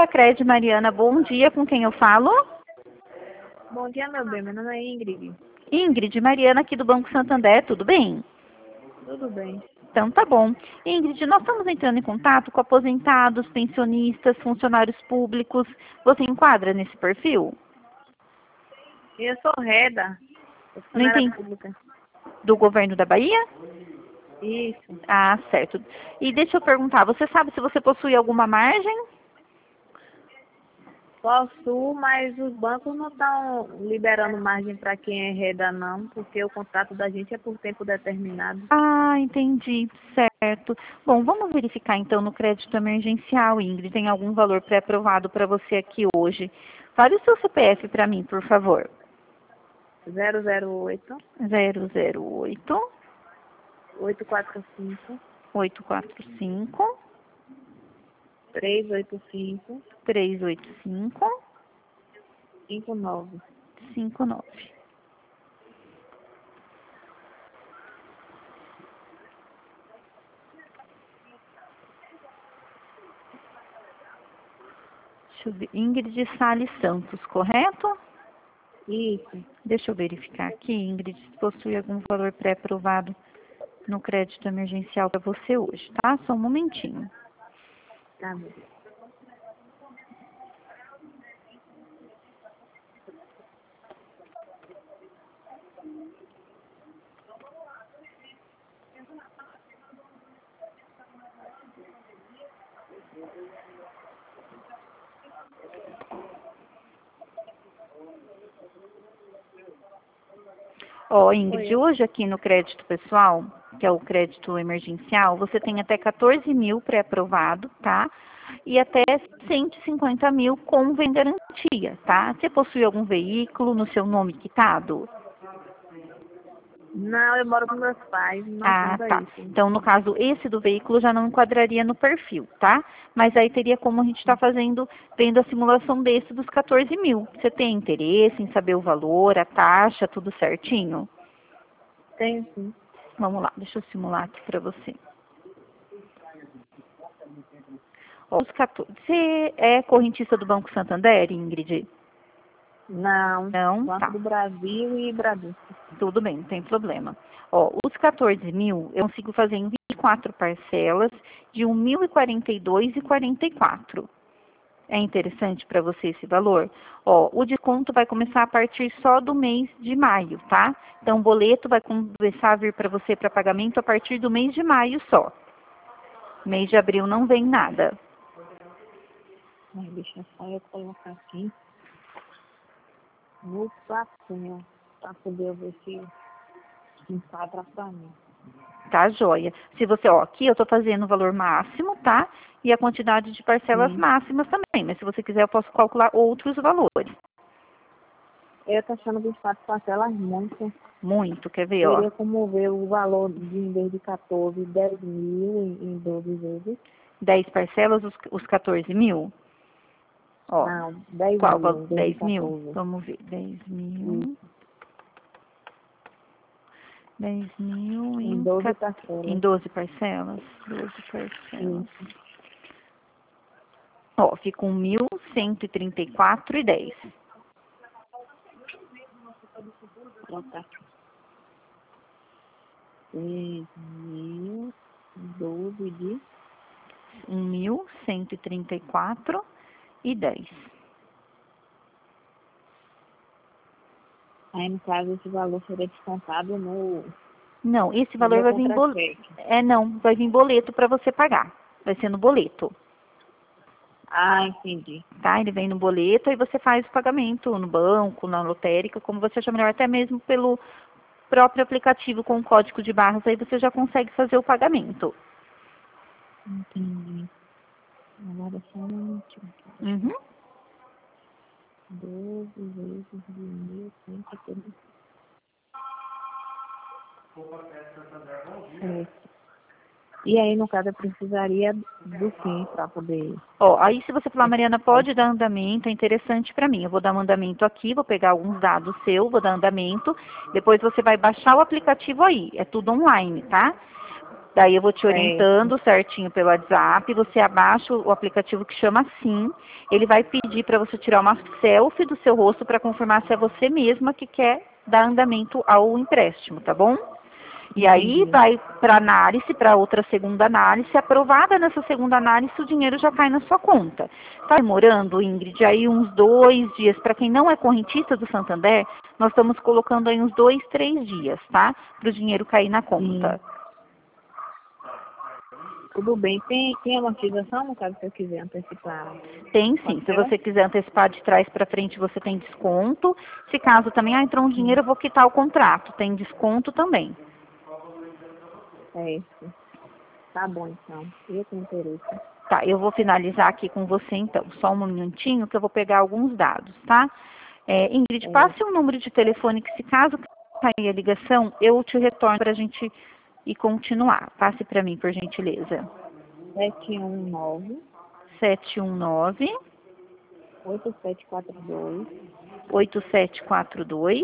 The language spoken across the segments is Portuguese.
Bacred, Mariana, bom dia. Com quem eu falo? Bom dia, meu bem. Meu nome é Ingrid. Ingrid, Mariana aqui do Banco Santander, tudo bem? Tudo bem. Então tá bom. Ingrid, nós estamos entrando em contato com aposentados, pensionistas, funcionários públicos. Você enquadra nesse perfil? Eu sou Reda, Não funcionária entendi. pública. Do governo da Bahia? Isso. Ah, certo. E deixa eu perguntar, você sabe se você possui alguma margem? Possuo, mas os bancos não estão liberando margem para quem é Reda, não, porque o contrato da gente é por tempo determinado. Ah, entendi. Certo. Bom, vamos verificar então no crédito emergencial, Ingrid. Tem algum valor pré-aprovado para você aqui hoje? Fale o seu CPF para mim, por favor. 008 008 845 845 385 385 59. 59. Deixa eu ver. Ingrid Salles Santos, correto? Isso. Deixa eu verificar aqui, Ingrid, se possui algum valor pré-aprovado no crédito emergencial para você hoje, tá? Só um momentinho. Tá bom. Ó, Ingrid, Oi. hoje aqui no crédito pessoal, que é o crédito emergencial, você tem até 14 mil pré-aprovado, tá? E até 150 mil com vem garantia, tá? Você possui algum veículo no seu nome quitado? Não, eu moro com meus pais, não Ah, temos tá. isso. Então, no caso, esse do veículo já não enquadraria no perfil, tá? Mas aí teria como a gente está fazendo, vendo a simulação desse dos 14 mil. Você tem interesse em saber o valor, a taxa, tudo certinho? Tenho sim. Vamos lá, deixa eu simular aqui para você. Ó, os 14. Você é correntista do Banco Santander, Ingrid? Não, Não? Banco Tá. do Brasil e Bradesco. Tudo bem, não tem problema. Ó, os 14 mil eu consigo fazer em 24 parcelas de 1.042,44. É interessante para você esse valor? Ó, o desconto vai começar a partir só do mês de maio, tá? Então, o boleto vai começar a vir para você para pagamento a partir do mês de maio só. Mês de abril não vem nada. Ai, deixa só eu colocar aqui no papel para poder ver se enquadra para mim. Tá, joia? Se você, ó, aqui eu tô fazendo o valor máximo, tá? E a quantidade de parcelas Sim. máximas também, mas se você quiser eu posso calcular outros valores. Eu tô achando 24 parcelas muito. Muito, quer ver, ó? Teria como ver o valor de, em vez de 14, 10 mil em 12 vezes. 10 parcelas, os 14 mil? Ó, Não, 10 qual? mil em vez de 10 mil? 14. Vamos ver, 10 Isso. mil. 10 mil Em em, 12 em parcelas. 12 parcelas. 12 parcelas. Isso. Ó, fica 1.134,10. Colocar 6 mil, 12 de 1.134,10. Aí, no caso, esse valor seria descontado no Não, esse valor meu vai vir contra-cheque. não, vai vir boleto para você pagar. Vai ser no boleto, Ah, entendi. tá? Ele vem no boleto e você faz o pagamento no banco, na lotérica, como você achar melhor, até mesmo pelo próprio aplicativo com o código de barras, aí você já consegue fazer o pagamento. Entendi. Agora só um minutinho. Uhum. 12 vezes de 1.130. E aí, no caso, eu precisaria do fim para poder... Ó, aí se você falar, Mariana, pode dar andamento, é interessante para mim. Eu vou dar um andamento aqui, vou pegar alguns dados seus, vou dar andamento. Depois você vai baixar o aplicativo aí. É tudo online, tá? Daí eu vou te Certo. orientando certinho pelo WhatsApp, você abaixa o aplicativo que chama Sim. Ele vai pedir para você tirar uma selfie do seu rosto para confirmar se é você mesma que quer dar andamento ao empréstimo, tá bom? E aí Entendi. vai para análise, para outra segunda análise. Aprovada nessa segunda análise, o dinheiro já cai na sua conta. Tá demorando, Ingrid, aí uns 2 dias. Para quem não é correntista do Santander, nós estamos colocando aí uns 2, 3 dias, tá? Para o dinheiro cair na conta. Tudo bem. Tem amortização, no caso, se eu quiser antecipar? Tem sim. Se Parcela? você quiser antecipar de trás para frente, você tem desconto. Se caso também, entrou um dinheiro, eu vou quitar o contrato. Tem desconto também. Certo. Tá bom, então. Eu tenho interesse. Tá, eu vou finalizar aqui com você então. Só um minutinho que eu vou pegar alguns dados, tá? Ingrid, passe um número de telefone que se caso cair a ligação, eu te retorno para a gente ir continuar. Passe para mim, por gentileza. 719 719 8742 8742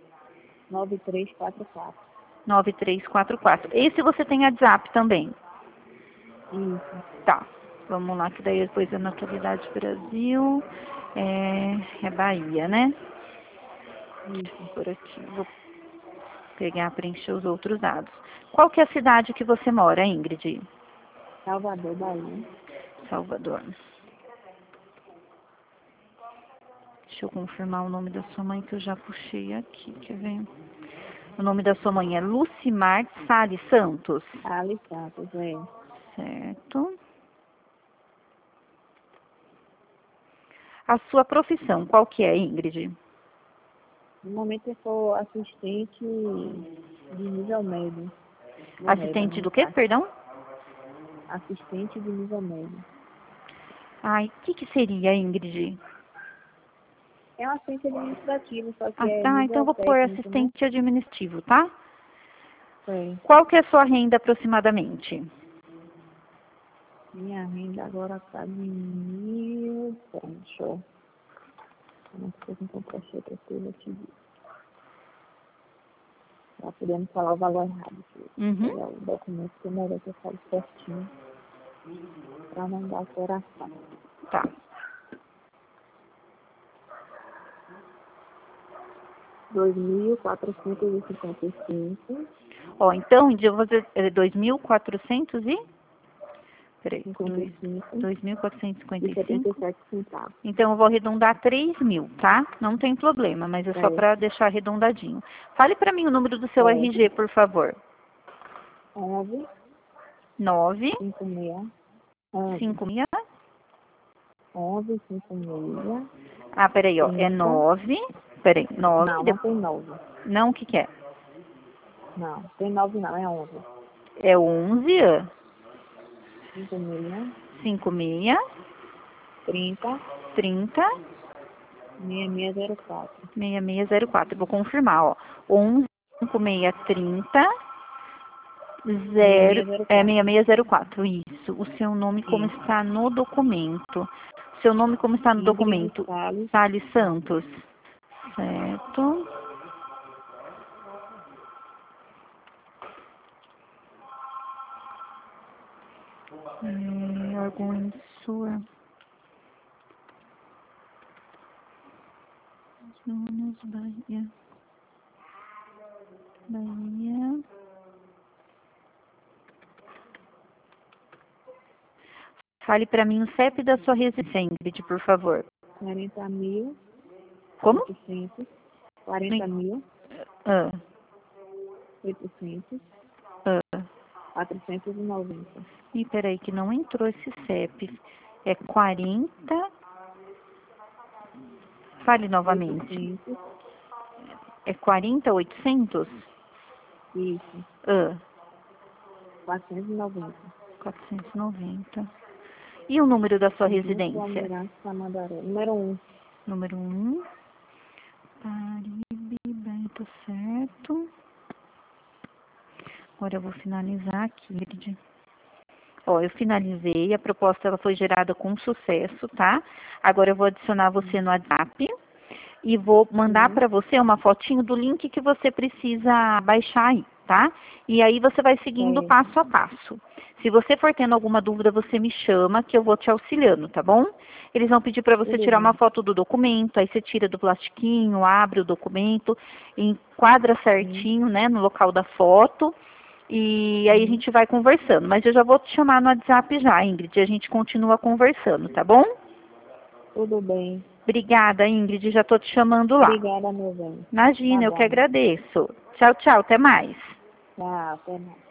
9344. 9344. Esse você tem WhatsApp também. Isso. Tá, vamos lá, que daí depois é Natalidade Brasil, é Bahia, né? Isso. Por aqui, vou pegar, preencher os outros dados. Qual que é a cidade que você mora, Ingrid? Salvador, Bahia. Salvador. Deixa eu confirmar o nome da sua mãe que eu já puxei aqui, quer ver? O nome da sua mãe é Lucimar Salles Santos. Ali Santos, é. Certo. A sua profissão, qual que é, Ingrid? No momento eu sou assistente de nível médio. Assistente do quê, perdão? Assistente de nível médio. Ai, o que seria, Ingrid? É um assistente administrativo, só que Ah, é tá, então nível eu vou pôr técnico, né? assistente administrativo, tá? É. Qual que é a sua renda aproximadamente? Minha renda agora está de 1.000. Deixa eu não sei se eu achei que eu aqui. Tá podendo falar o valor errado. Uhum. O documento que eu merece eu falo certinho. Para não dar alteração. Tá. R$ 2.455. Ó, então, eu vou fazer 2.400 e... Peraí, 55 e 2.455. 77 centavos. Então, eu vou arredondar 3.000, tá? Não tem problema, mas é só para deixar arredondadinho. Fale para mim o número do seu RG, por favor. 11 9 56 56. 11 56. Ah, peraí, ó. É 9. Peraí, 9. Não, não tem 9. Não, o que que é? Não, tem 9 não, é 11. É 11. 56 56. 30 30. 6604. 6604. Eu vou confirmar, ó. 11 56 30 0 6604. Isso. O seu nome como está no documento. Seu nome como está no documento? Salles Santos. Certo. Órgão sua. Jonas, Bahia. Bahia. Fale para mim o CEP da sua residência, Ingrid, por favor. 40.000. Como? 800. 40.000. Ah. 800. Ah. 490. Ih, peraí, que não entrou esse CEP. É 40. Fale novamente. 800. É 40.800? Isso. Ah. 490. 490. E o número da sua residência? Número 1. Número 1. Paribe, Beto, certo. Agora eu vou finalizar aqui, Ingrid. Ó, eu finalizei, a proposta ela foi gerada com sucesso, tá? Agora eu vou adicionar você no WhatsApp e vou mandar para você uma fotinho do link que você precisa baixar aí, tá? E aí você vai seguindo É. passo a passo. Se você for tendo alguma dúvida, você me chama que eu vou te auxiliando, tá bom? Eles vão pedir para você Tudo tirar uma bem. foto do documento, aí você tira do plastiquinho, abre o documento, enquadra Sim. certinho, né, no local da foto, e aí a Uhum. gente vai conversando. Mas eu já vou te chamar no WhatsApp já, Ingrid, e a gente continua conversando, tá bom? Tudo bem. Obrigada, Ingrid, já estou te chamando lá. Obrigada, meu bem. Tá Imagina, eu que bom. agradeço. Tchau, tchau, até mais. Tchau, até mais.